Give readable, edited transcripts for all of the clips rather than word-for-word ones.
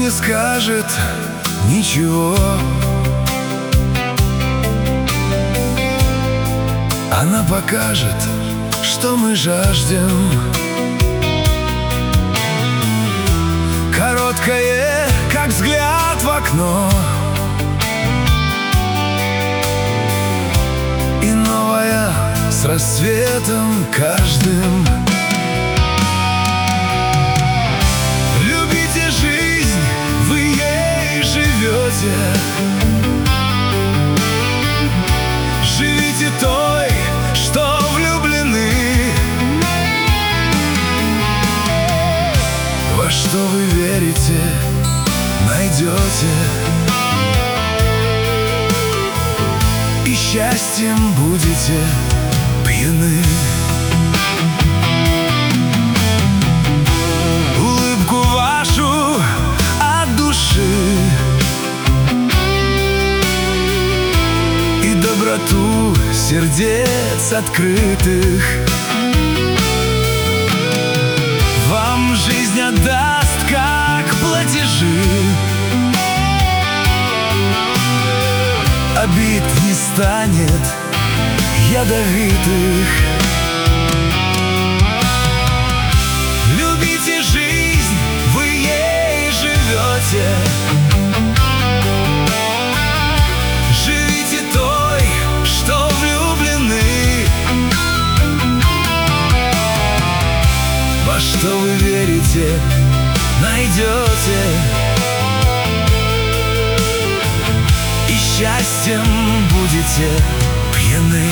не скажет ничего. Она покажет, что мы жаждем. Короткое, как взгляд в окно, и новая с рассветом каждым. Любите жизнь, вы ей живете. Живите той, что влюблены. Во что вы верите, найдете, и счастьем будете пьяны. Улыбку вашу от души и доброту сердец открытых вам жизнь отдаст, как платежи. Обид не станет ядовитых. Любите жизнь, вы ей живете. Живите той, что влюблены. Во что вы верите, найдете, и счастьем будете пьяны.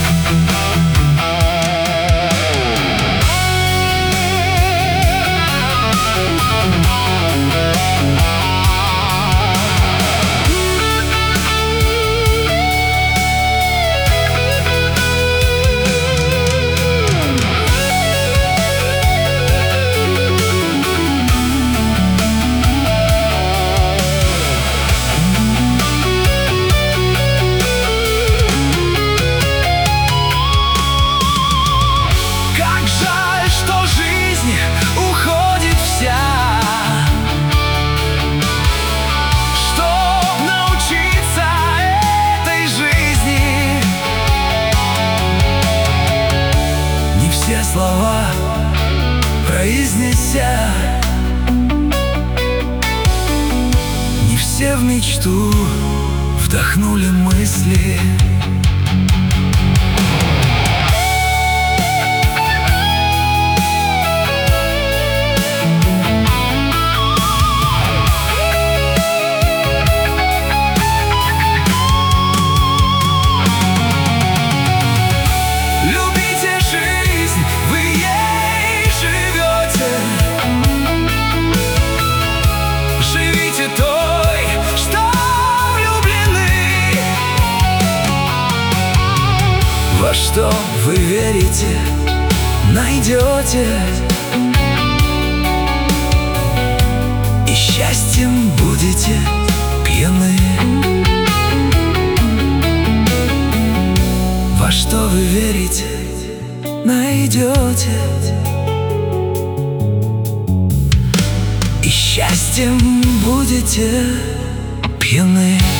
Слова произнеся, не все в мечту вдохнули мысли. Во что вы верите, найдете, и счастьем будете пьяны. Во что вы верите, найдете, и счастьем будете пьяны.